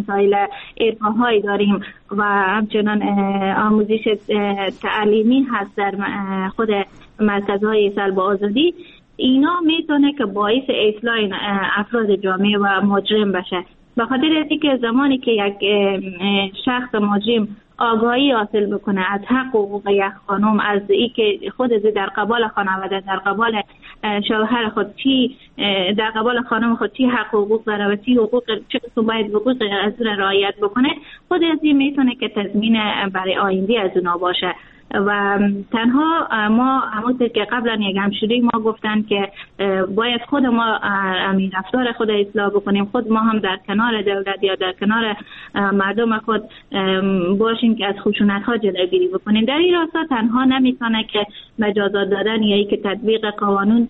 مسائل ارفاهایی داریم و همچنان آموزش تعلیمی هست در خود مرکزهای سلب آزادی، اینا میتونه که باعث اصلاح افراد جامعه و مجرم بشه. به خاطر اینکه زمانی که یک شخص مجرم آگاهی حاصل بکنه از حق و حقوق یک خانم، از اینکه خود در قبال خانواده، در قبال شوهر خود چی، در قبال خانم خود چی حق و حقوق داره و چی حقوق چه قسم باید حقوق از اون رعایت بکنه، خود از این میتونه که تضمین برای آینده از اونا باشه. و تنها ما همونطور که قبلا یک همشیره ما گفتن که باید خود ما امین رفتار خود اصلاح بکنیم، خود ما هم در کنار دولت یا در کنار مردم خود باشیم که از خشونت ها جلوگیری بکنیم. در این راستا تنها نمیتونه که مجازات دادن یا که تطبیق قانون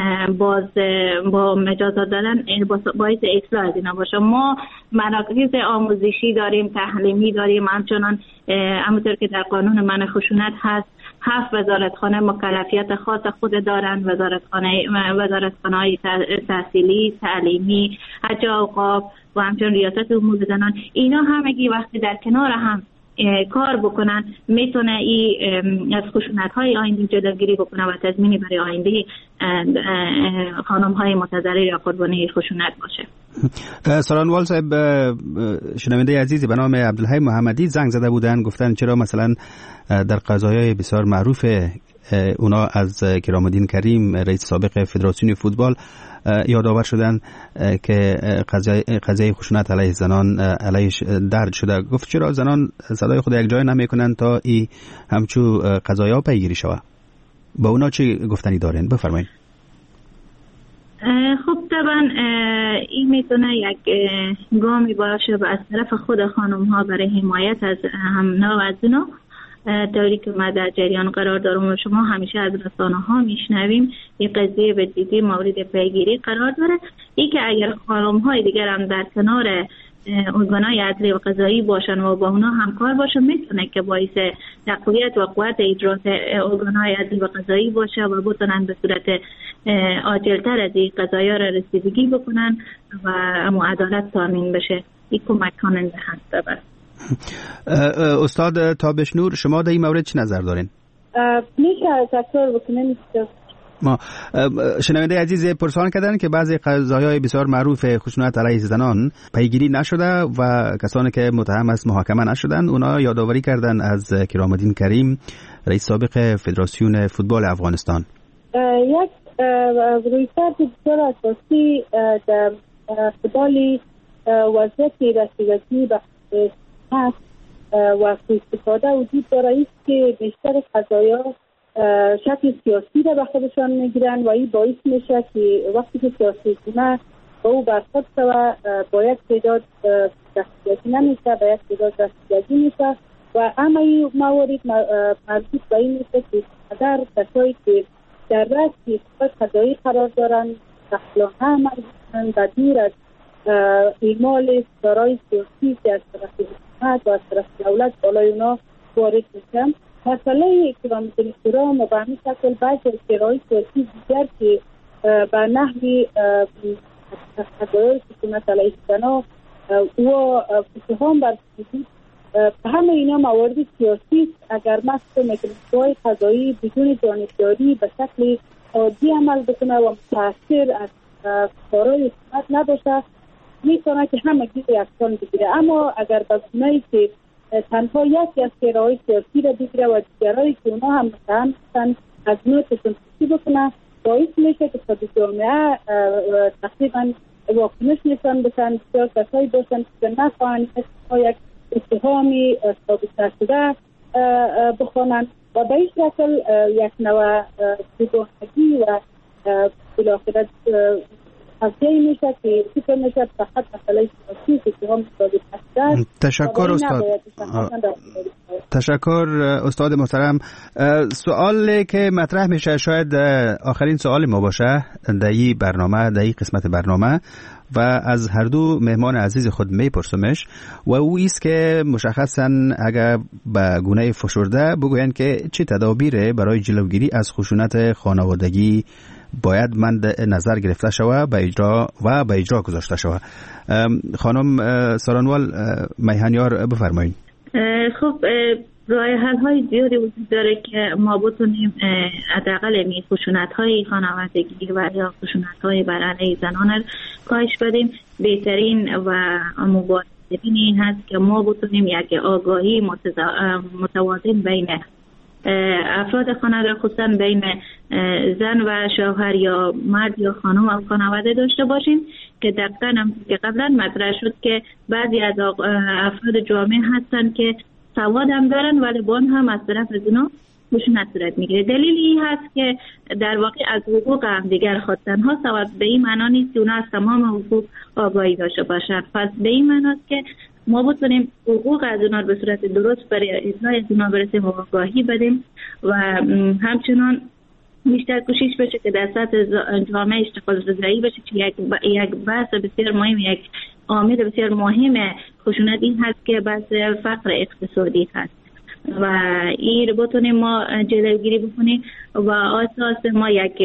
با مجازات دادن باعث اصلاح از اینا باشه. ما مراکز آموزشی داریم، تعلیمی داریم، همچنان همونطور که در قانون منع خشونت هست 7 وزارتخانه مکلفیت خاص خود دارن، وزارتخانه‌های تحصیلی، تعلیمی، حج اوقاف و همچنین ریاست امور زنان. اینا همگی وقتی در کنار هم کار بکنن میتونه این از خشونت‌های آینده جلوگیری بکنه و تضمینی برای آینده خانم‌های متضرر یا قربانی خشونت باشه. سارانوال صاحب، شنونده عزیزی به نام عبدالحی محمدی زنگ زده بودن، گفتن چرا مثلا در قضایای بسیار معروف اونا از کرامالدین کریم رئیس سابق فدراسیون فوتبال یادآور شدن که قضیه خشونت علیه زنان علیهش درج شده. گفت چرا زنان صدای خود یک جای نمیکنن تا این همچو قضایا پیگیری شود؟ با اونا چی گفتنی دارین؟ بفرمایید. خب طبعا این میتونه یک گامی باشه از طرف خود خانم ها برای حمایت از همنا و از اونا، طوری که ما در جریان قرار دارم و شما همیشه از رسانه ها میشنویم این قضیه به جدی مورد پیگیری قرار داره. این که اگر خانم های دیگر هم در کنار ارگانهای عدلی و قضایی باشن و با اونا همکار باشن، میتونه که باعث تقویت و قوت اجرات ارگانهای عدلی و قضایی باشه و بتونن به صورت عاجلتر از این قضایا را رسیدگی بکنن و عدالت تامین بشه. این کمک کننده هست. استاد تابش نور، شما در این مورد چی نظر دارین؟ میشه تکرار بکنیم؟ ما شنونده عزیز پرسان کردن که بعضی قضایای بسیار معروف خشونت علیه زنان پیگیری نشده و کسانی که متهم است محاکمه نشدن. اونا یادآوری کردن از کرامالدین کریم رئیس سابق فدراسیون فوتبال افغانستان. یک رویکرد بسیار اساسی در فوتبال وضعیت رسیدگی به هست و استفاده وجود داره است که بیشتر قضایا شکل سیاسی را به خودشان میگیرن و این باعث میشه که وقتی که سیاسی کنه با او برخورد شود با یک تعداد دستگیری نمیشه، با یک تعداد دستگیری میشه و اما این موارد مربوط به این میشه که در کسایی که در رأس قضایی قرار دارن تخلاقه عمل کنند و دور از اعمال دارای سیاسی که از طرف حکومت و از طرف دولت بالای اونا وارد میشن. مسئله کرامالدین کریم و به همین شکل بعضی شرایط سیاسی دیگر که به نحوی قضایای خشونت علیه زنان و اتهام برسید، همه اینا موارد سیاسی اگر مسئله مکانیزم‌های قضایی بدون جانبداری به شکل عادی عمل بکنه و متأثر از کارهای حکومت نباشه، میتونه که همه گیز یکسان بگیره. اما اگر به گونه‌ای که تنها یکی از شرایط سیاسی را بگیره و دیگرایی که اونا هم متهم هستن از نوع تشخیصی بکنه، باعث میشه که خود جامعه تقریبا واکنش نشان بدن. بسیار کسایی باشن که نخواهند یک اتهامی ثابت شده بخوانند و به این شکل یک نوع بی‌گناهی و بالاخره حاصل میشه که فکر میشه فقط مسئله سیاسی اتهام ثابت شده. تشکر استاد. تشکر استاد محترم. سوالی که مطرح میشه شاید آخرین سوال ما باشه در این برنامه، در این قسمت برنامه، و از هر دو مهمان عزیز خود میپرسمش و او است که مشخصا اگر به گونه فشرده بگوین که چه تدابیر برای جلوگیری از خشونت خانوادگی باید مد نظر گرفته شود به اجرا گذاشته شود. خانم سارنوال میهنیار بفرمایید. خب راه حل های زیادی وجود داره که ما بتونیم حداقل خشونت های خانوادگی و یا خشونت های بر علیه زنان کاهش بدیم. بهترین و مبارزه این هست که ما بتونیم یک آگاهی متوازن بین افراد خانواده، خصوصا بین زن و شوهر یا مرد یا خانم و خانواده داشته باشیم که دقیقاً هم که قبلا مطرح شد که بعضی از افراد جامعه هستن که سواد هم دارن ولی بان هم از طرف از اونا خشونت صورت میگیره. دلیل این هست که در واقع از حقوق هم دیگر خواستن ها سواد به این معنا نیست که اونا از تمام حقوق آگاهی داشته باشن. پس به این معنا که ما بتونیم حقوق از اونا به صورت درست برای اجرای از اونا برسیم و آگاهی بدیم و همچنان بیشتر کوشش بشه که در سطح جامعه اشتغال رضایی بشه که یک بحث بسیار مهم، یک عامل بسیار مهم خشونت این هست که بحث فقر اقتصادی هست و این رو بتونیم ما جلوگیری بکنیم و اساس ما یک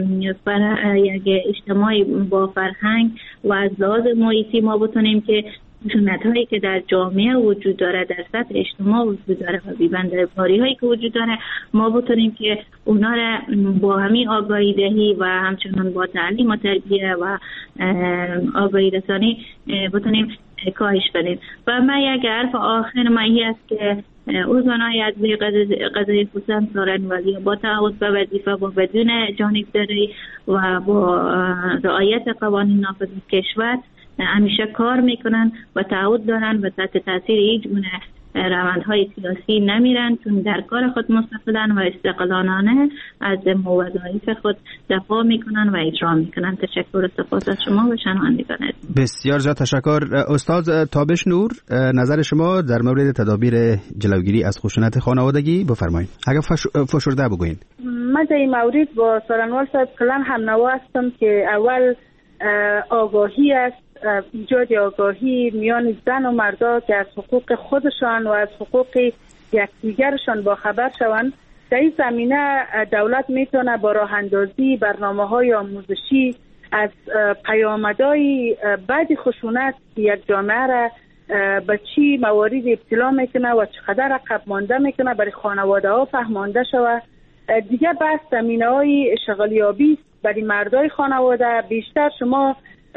اجتماعی با فرهنگ و از لحاظ محیطی ما بتونیم که خشونت هایی که در جامعه وجود داره، در سطح اجتماع وجود داره و بی‌بنده‌کاری هایی که وجود داره، ما بتونیم که اونا را با همین آگاهی دهی و همچنان با تعلیم و تربیه و آگاهی رسانی بتونیم کاهش بدیم. و من یک حرف آخر مایی است که ارگان‌های عدلی قضایی خصوصا سارنوالی با تعهد و وظیفه و بدون جانبداری و با رعایت قوانین نافذ کشور همیشه کار میکنن و تعهد دارن و تحت تاثیر هیچ گونه روندهای سیاسی نمیرن، چون در کار خود مستقلن و استقلالانه از وظایف خود دفاع میکنن و اجرا میکنن. تشکر و سپاس از شما و شنوندگان. بسیار زیاد تشکر. استاد تابش نور، نظر شما در مورد تدابیر جلوگیری از خشونت خانوادگی بفرمایید. اگر فشرده بگوین. من در این مورد با سارنوال صاحب کلان هم نوا هستم که اول آگاهی است، ایجاد آگاهی میان زن و مردا که از حقوق خودشان و از حقوق یکدیگرشان با خبر شوند. در این زمینه دولت میتونه با راه اندازی برنامه‌های آموزشی از پیامدهای بعد خشونت که یک جامعه را به چی موارد ابتلا میکنه و چقدر عقب مانده میکنه برای خانواده ها فهمانده شود. دیگه بحث زمینه‌های شغلیابی برای مردای خانواده. بیشتر شما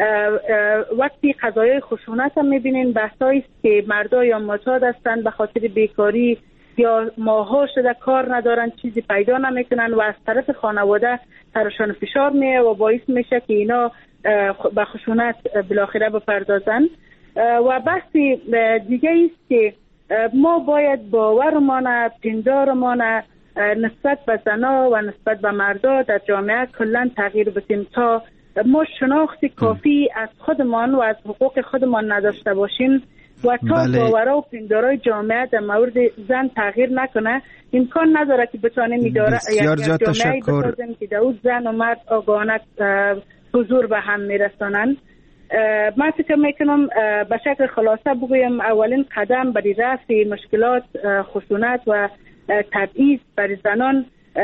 وقتی قضایای خشونت هم میبینین بحثایی است که مردا یا معتاد هستند به خاطر بیکاری یا ماها شده کار ندارن، چیزی پیدا نمیکنن و از طرف خانواده سرشان فشار میه و باعث میشه که اینا به خشونت بالاخره بپردازن. و بحث دیگه است که ما باید باورمان، پندارمان نسبت به زنا و نسبت به مردا در جامعه کلا تغییر بدیم تا ما شناخت کافی از خودمان و از حقوق خودمان نداشته باشیم و تا باورها و پندارای جامعه در مورد زن تغییر نکنه امکان نداره که بتوانیم یک جامعه بسازیم که در اون زن و مرد آگاهانه حضور به هم میرسانند. من فکر میکنم به شکل خلاصه بگویم اولین قدم برای رفع مشکلات خشونت و تبعیض برای زنان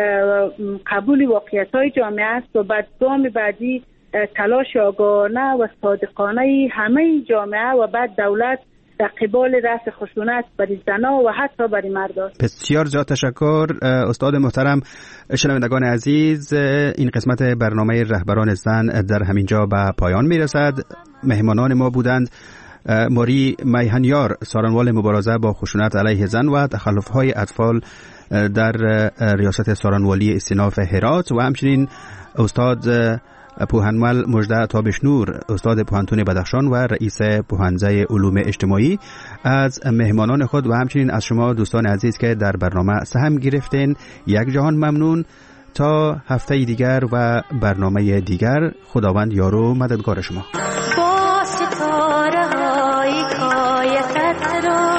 قبول واقعیت‌های جامعه است و بعد گام بعدی تلاش آگاهانه و صادقانه همه جامعه و بعد دولت در قبال رفع خشونت برای زنان و حتی برای مردان. بسیار زیاد تشکر استاد محترم. شنوندگان عزیز، این قسمت برنامه رهبران زن در همینجا به پایان میرسد. مهمانان ما بودند ماری میهنیار، سارنوال مبارزه با خشونت علیه زن و تخلف‌های اطفال در ریاست سارنوالی استیناف هرات و همچنین استاد پوهنمل مژده تابش نور، استاد پوهنتون بدخشان و رئیس پوهنځای علوم اجتماعی. از مهمانان خود و همچنین از شما دوستان عزیز که در برنامه سهم گرفتین یک جهان ممنون. تا هفته دیگر و برنامه دیگر، خداوند یار و مددگار شما. با ستاره های کایت را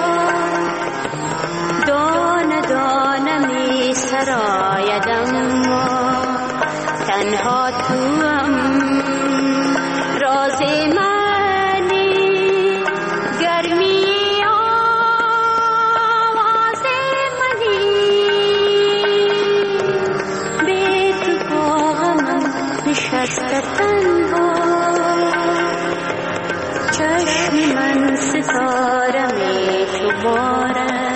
دانه دانه می سرایدم، تنها توام راز منی، گرمی آواز منی، بی تو با غمم خوشگواره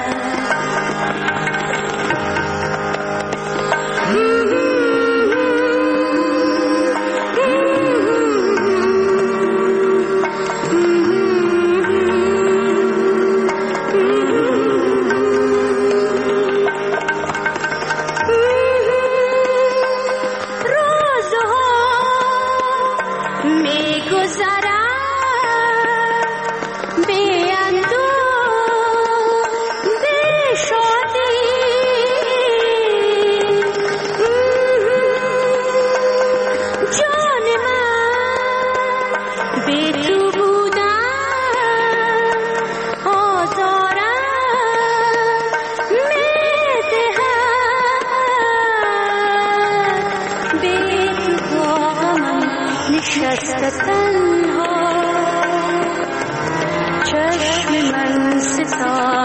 تنها چشم من ستاره